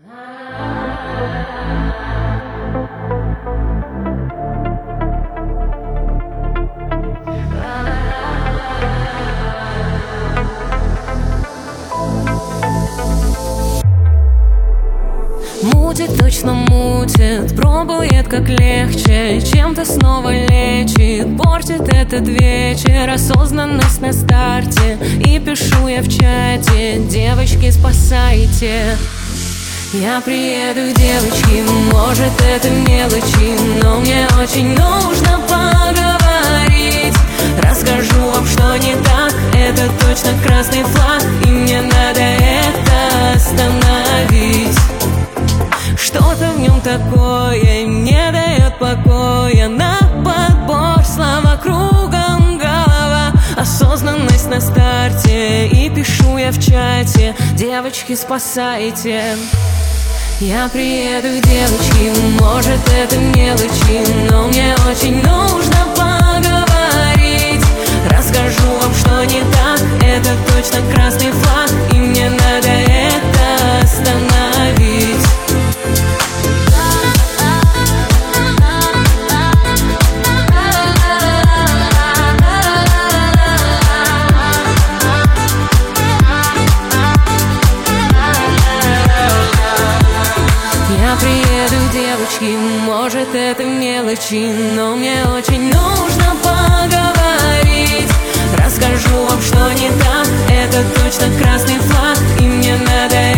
Мутит, точно мутит, пробует как легче, чем-то снова лечит, портит этот вечер. Осознанность на старте, и пишу я в чате: девочки, спасайте. Я приеду к девочке, может это мелочи, но мне очень нужно поговорить. Расскажу вам, что не так, это точно красный флаг, и мне надо это остановить. Что-то в нем такое не дает покоя, на подбор слова кругом голова. Осознанность на старте, и пишу я в чате: девочки, спасайте. Я приеду к девочке, может это мелочи, но мне очень нужно поговорить. Расскажу вам, что не так, это точно красный флаг, и мне надо это остановить. Я приеду к девочке, может это мелочи, но мне очень нужно поговорить. Расскажу вам, что не так, это точно красный флаг, и мне надо